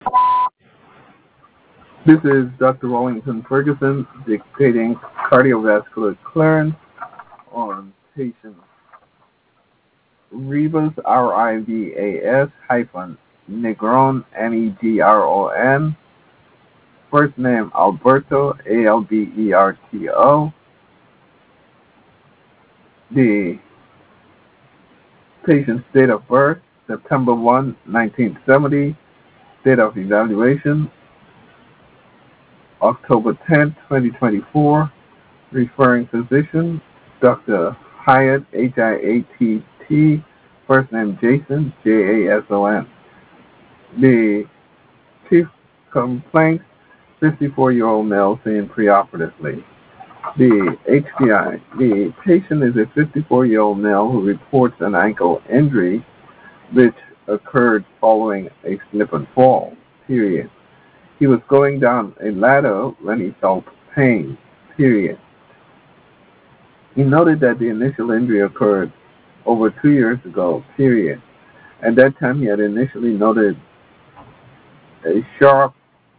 This is Dr. Wellington Ferguson dictating cardiovascular clearance on patient Rivas, RIVAS hyphen Negron, NEGRON, first name Alberto, ALBERTO. The patient's date of birth, September 1, 1970. Date of evaluation, October 10, 2024. Referring physician, Dr. Hyatt, HIATT, first name Jason, JASON. The chief complaint, 54-year-old male seen preoperatively. The HPI, the patient is a 54-year-old male who reports an ankle injury which occurred following a slip and fall, period. He was going down a ladder when he felt pain, period. He noted that the initial injury occurred over 2 years ago, period. At that time, he had initially noted a sharp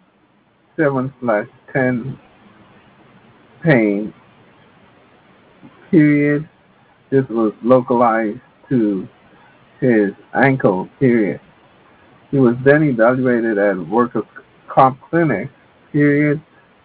7/10 pain, period. This was localized to his ankle, period. He was then evaluated at workers' comp clinic, period.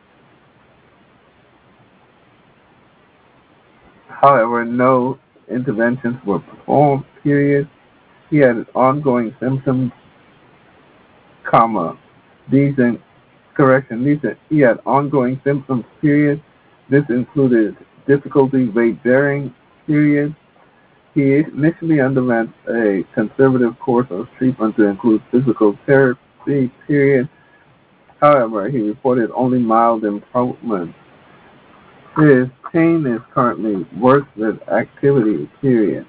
However, no interventions were performed, period. He had ongoing symptoms, comma. These in correction, he had ongoing symptoms, period. This included difficulty weight bearing, period. He initially underwent a conservative course of treatment to include physical therapy, period. However, he reported only mild improvement. His pain is currently worse with activity, period.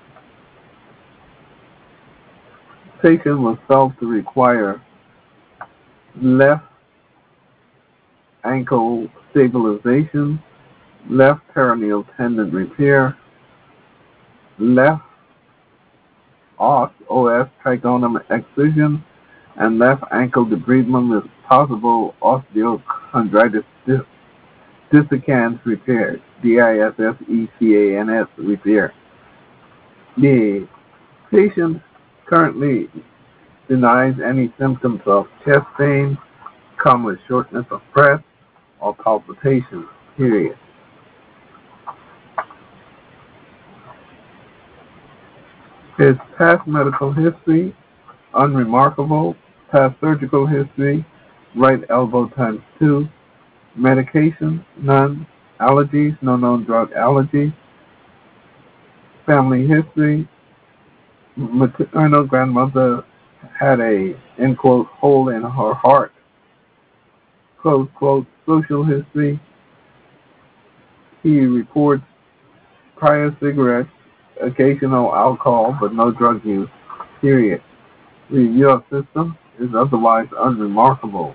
Patient was felt to require left ankle stabilization, left peroneal tendon repair, left os trigonum excision, and left ankle debridement with possible osteochondritis dissecans repair, DISSECANS repair. The patient currently denies any symptoms of chest pain, come with shortness of breath, or palpitations, period. His past medical history, unremarkable. Past surgical history, right elbow times 2. Medication, none. Allergies, no known drug allergy. Family history, maternal grandmother had a, end quote, hole in her heart, close quote. Social history, he reports prior cigarettes, occasional alcohol, but no drug use, period. Review of systems is otherwise unremarkable.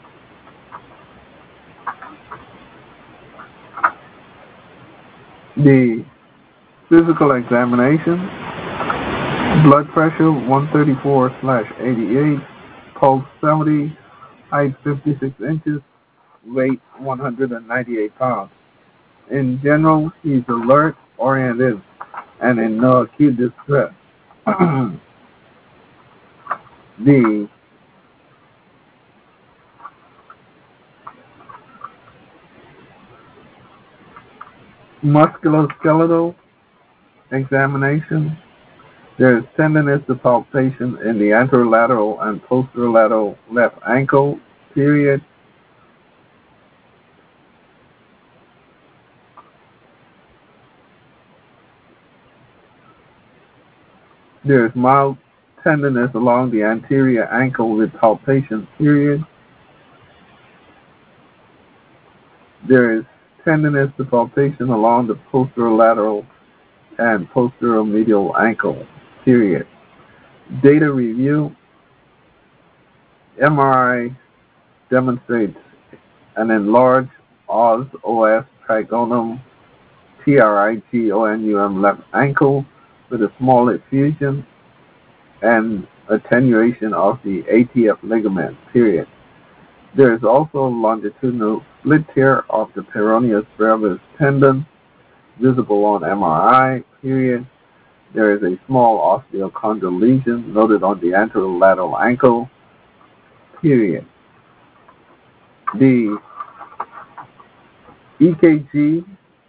The physical examination, blood pressure 134/88, pulse 70, height 56 inches, weight 198 pounds. In general, he's alert, oriented, and in no acute distress. The musculoskeletal examination, there is tenderness to palpation in the anterolateral and posterolateral left ankle, period. There is mild tenderness along the anterior ankle with palpation, period. There is tenderness to palpation along the posterolateral and posteromedial ankle, period. Data review, MRI demonstrates an enlarged os trigonum, trigonum left ankle with a small effusion and attenuation of the ATF ligament, period. There is also longitudinal split tear of the peroneus brevis tendon, visible on MRI, period. There is a small osteochondral lesion noted on the anterolateral ankle, period. The EKG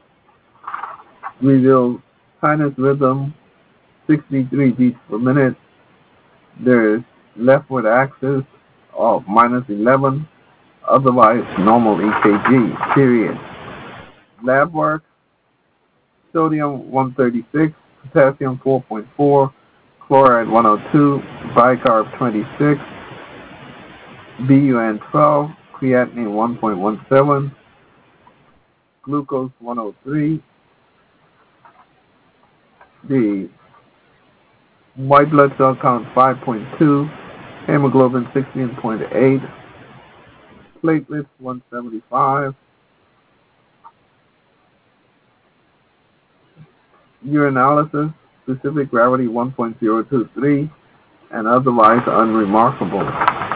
reveals sinus rhythm 63 beats per minute. There is leftward axis of -11, otherwise normal EKG, period. Lab work, sodium 136, potassium 4.4, chloride 102, bicarb 26, BUN 12, creatinine 1.17, glucose 103, the white blood cell count 5.2, hemoglobin 16.8, platelets 175, urinalysis, specific gravity 1.023, and otherwise unremarkable.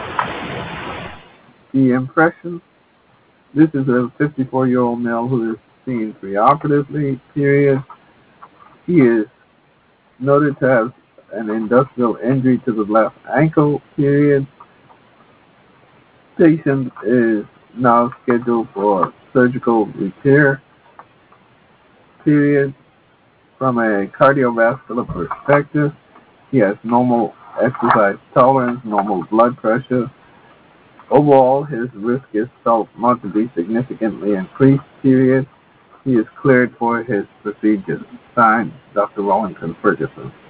The impression, this is a 54-year-old male who is seen preoperatively, period. He is noted to have an industrial injury to the left ankle, period. Patient is now scheduled for surgical repair, period. From a cardiovascular perspective, he has normal exercise tolerance, normal blood pressure. Overall, his risk is felt not to be significantly increased, period. He is cleared for his procedures. Signed, Dr. Wellington Ferguson.